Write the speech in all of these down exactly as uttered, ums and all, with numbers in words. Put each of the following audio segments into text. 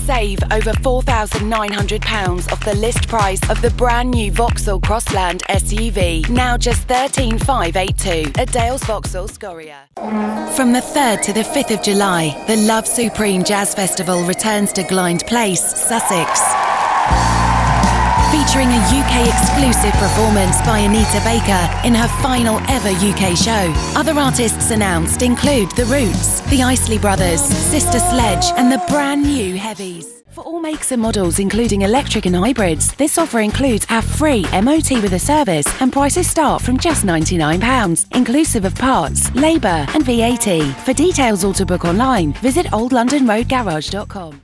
Save over four thousand nine hundred pounds off the list price of the brand new Vauxhall Crossland S U V. Now just thirteen thousand five hundred eighty-two at Dales Vauxhall Scoria. From the third to the fifth of July, the Love Supreme Jazz Festival returns to Glynde Place, Sussex. Featuring a U K exclusive performance by Anita Baker in her final ever U K show. Other artists announced include The Roots, the Isley Brothers, Sister Sledge and the brand new Heavies. For all makes and models including electric and hybrids, this offer includes our free M O T with a service and prices start from just ninety-nine pounds, inclusive of parts, labour and V A T. For details or to book online, visit old london road garage dot com.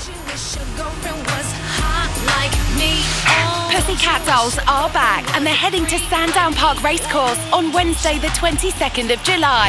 Pussycat Dolls are back and they're heading to Sandown Park Racecourse on Wednesday the twenty-second of July.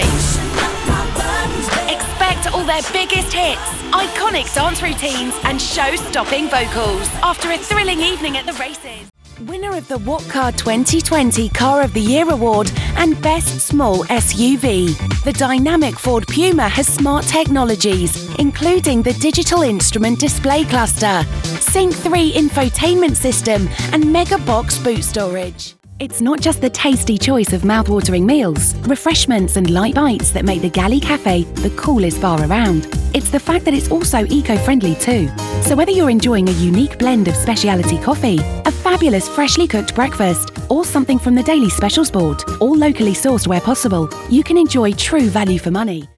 Expect all their biggest hits, iconic dance routines and show-stopping vocals after a thrilling evening at the races. Winner of the What Car twenty twenty Car of the Year Award and Best Small S U V. The dynamic Ford Puma has smart technologies, including the digital instrument display cluster, Sync three infotainment system and Mega Box boot storage. It's not just the tasty choice of mouth-watering meals, refreshments and light bites that make the Galley Cafe the coolest bar around. It's the fact that it's also eco-friendly too. So whether you're enjoying a unique blend of specialty coffee, a fabulous freshly cooked breakfast, or something from the daily specials board, all locally sourced where possible, you can enjoy true value for money.